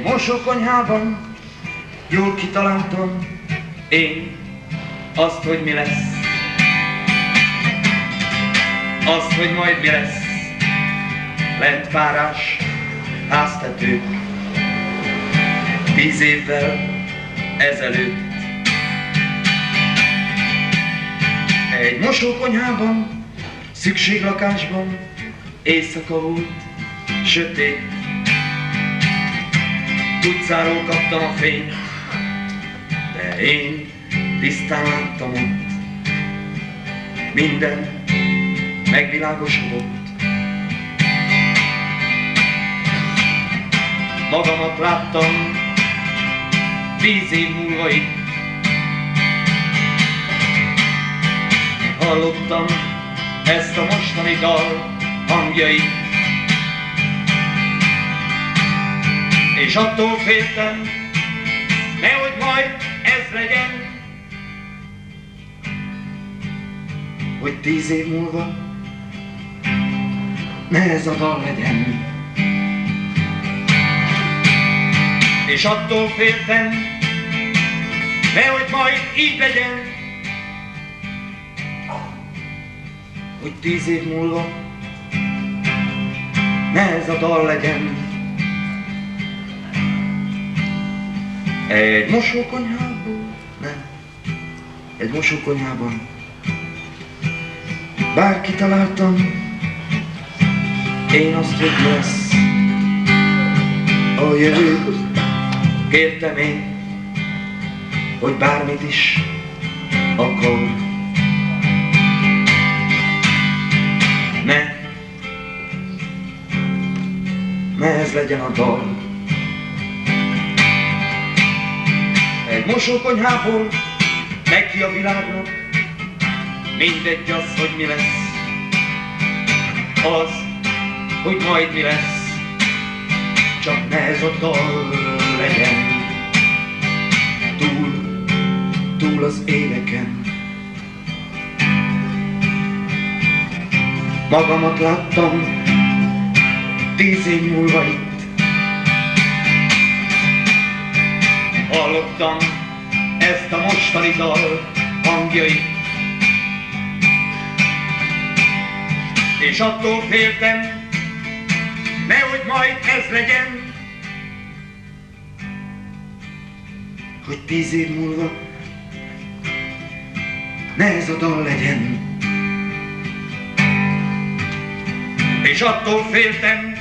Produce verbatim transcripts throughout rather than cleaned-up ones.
Egy mosókonyhában jól kitaláltam én azt, hogy mi lesz. Azt, hogy majd mi lesz. Lent párás háztető tíz évvel ezelőtt. Egy mosókonyhában, szükséglakásban, éjszaka volt, sötét. Utcáról kaptam a fényt, de én tisztán láttam ott. Minden megvilágosodott. Magamat láttam tíz év múlva itt. Hallottam ezt a mostani dal hangjait, és attól féltem, nehogy majd ez legyen, hogy tíz év múlva ne ez a dal legyen. És attól féltem, nehogy majd így legyen, hogy tíz év múlva ne ez a dal legyen. Egy mosókonyhában, nem, egy mosókonyhában bárki találtam én azt, hogy mi lesz a jövő. Kértem én, hogy bármit is akar, ne, ne ez legyen a dal. Egy mosókonyhából neki a világnak mindegy az, hogy mi lesz. Az, hogy majd mi lesz, csak ne ez a dal legyen. Túl, túl az éveken magamat láttam tíz év múlva itt. Hallottam ezt a mostani dal hangjait, és attól féltem, nehogy majd ez legyen, hogy tíz év múlva ne ez a dal legyen. És attól féltem,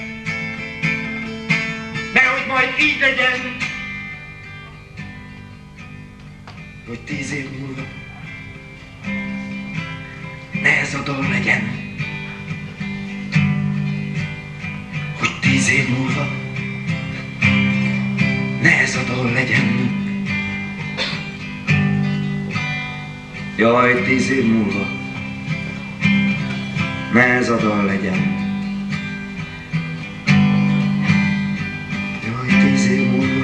nehogy majd így legyen, hogy tíz év múlva ne ez a dal legyen. Hogy tíz év múlva ne ez a dal legyen. Jaj, tíz év múlva ne ez a dal legyen. Jaj, tíz év múlva